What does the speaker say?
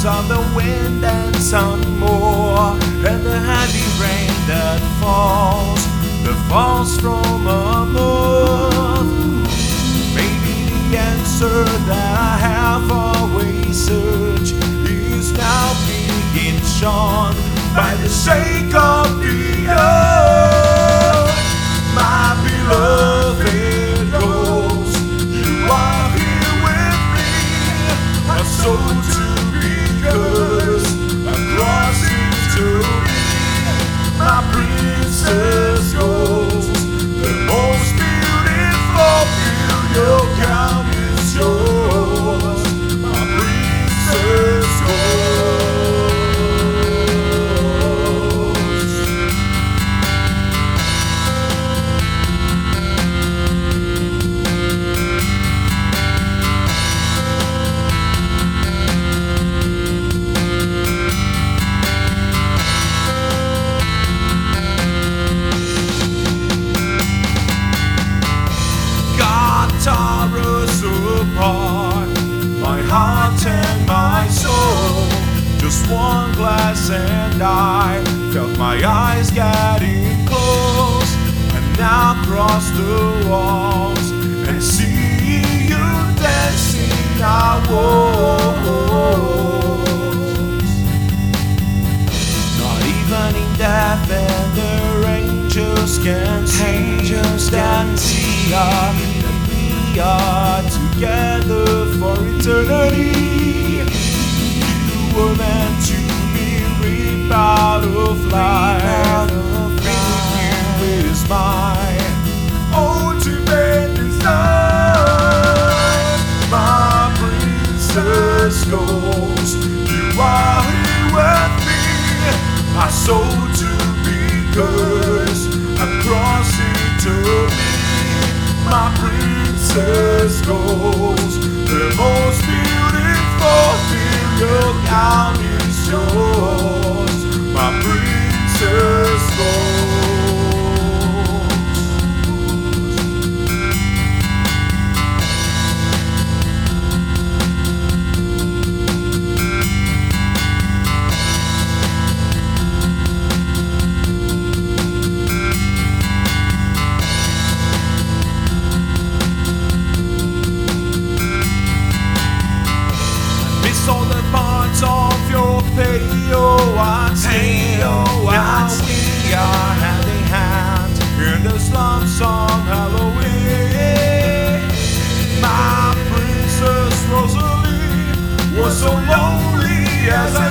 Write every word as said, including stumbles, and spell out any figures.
of the wind and sun more, and the heavy rain that falls, that falls from above. Maybe the answer that I have always searched is now being shown by the shake of the earth. My beloved ghost, you are here with me. My soul to be cursed, across eternity. My princess ghost, the most beautiful your crown is yours. My princess ghost. Tore us apart, my heart and my soul. Just one glass and I felt my eyes getting close, and now cross the walls and see you dancing our walls. Not even in death and the angels can see, angels can see us. We are together for eternity. You were meant to be ripped out of life. Being you is my ultimate desire. My princess ghost, you are here with me. My soul to be cursed across eternity. My princess ghost, the most beautiful thing around is yours. My princess ghost. All the parts of your pale white skin. Now we are hand in hand in the slums of Halloween. My princess Rosalie was so lonely as I